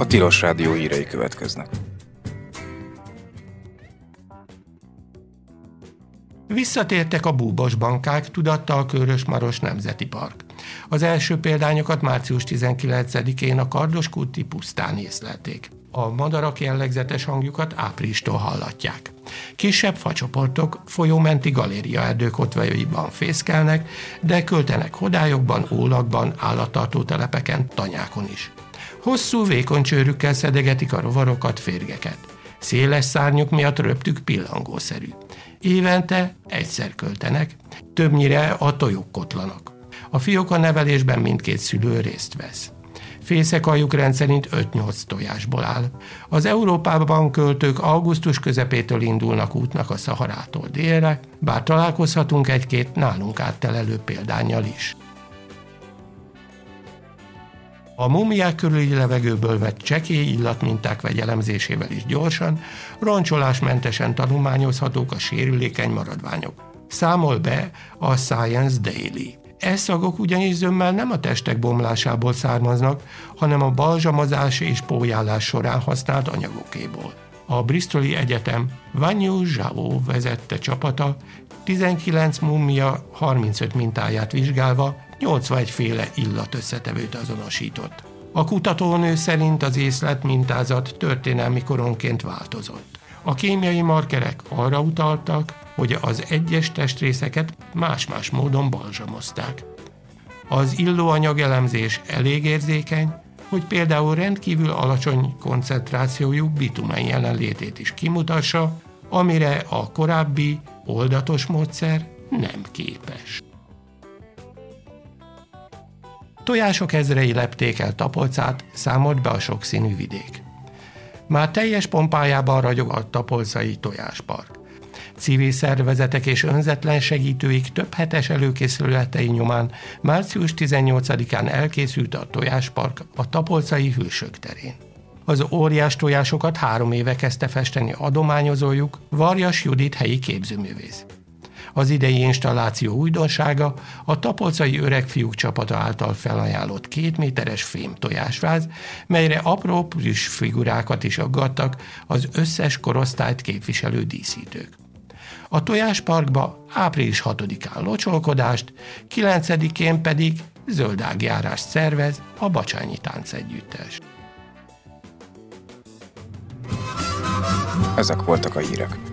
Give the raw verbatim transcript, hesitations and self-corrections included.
Tilos Rádió hírei következnek. Visszatértek a búbos bankák, tudatta a Körös-Maros Nemzeti Park. Az első példányokat március tizenkilencedikén a Kardoskúti pusztán észlelték. A madarak jellegzetes hangjukat áprilistól hallatják. Kisebb facsoportok folyómenti galériaerdők hotvajaiban fészkelnek, de költenek hodályokban, ólakban, állattartó telepeken, tanyákon is. Hosszú, vékony csőrükkel szedegetik a rovarokat, férgeket. Széles szárnyuk miatt röptük pillangószerű. Évente egyszer költenek, többnyire a tojók kotlanak. A fióka nevelésben mindkét szülő részt vesz. Fészekajuk rendszerint öt-nyolc tojásból áll. Az Európában költők augusztus közepétől indulnak útnak a Szaharától délre, bár találkozhatunk egy-két nálunk áttelelő példánnyal is. A múmiák körüli levegőből vett csekély illatminták vegyelemzésével is gyorsan, roncsolásmentesen tanulmányozhatók a sérülékeny maradványok. Számol be a Science Daily. E szagok ugyanis zömmel nem a testek bomlásából származnak, hanem a balzsamozás és pólyálás során használt anyagokéból. A Bristoli Egyetem Wanyu Zhao vezette csapata tizenkilenc múmia harmincöt mintáját vizsgálva nyolcvanegy féle illatösszetevőt azonosított. A kutatónő szerint az észlelt mintázat történelmi koronként változott. A kémiai markerek arra utaltak, hogy az egyes testrészeket más-más módon balzsamozták. Az illóanyag elemzés elég érzékeny, hogy például rendkívül alacsony koncentrációjú bitumen jelenlétét is kimutassa, amire a korábbi oldatos módszer nem képes. Tojások ezrei lepték el Tapolcát, számolt be a sokszínű vidék. Már teljes pompájában ragyog a tapolcai tojáspark. Civil szervezetek és önzetlen segítőik több hetes előkészületei nyomán március tizennyolcadikán elkészült a tojáspark a tapolcai Hősök terén. Az óriás tojásokat három éve kezdte festeni adományozójuk, Varjas Judit helyi képzőművész. Az idei installáció újdonsága a tapolcai öregfiúk csapata által felajánlott két méteres fém tojásváz, melyre apró plüss figurákat is aggattak az összes korosztályt képviselő díszítők. A tojásparkba április hatodikán locsolkodást, kilencedikén pedig zöldágjárást szervez a Bacsányi Táncegyüttes. Ezek voltak a hírek.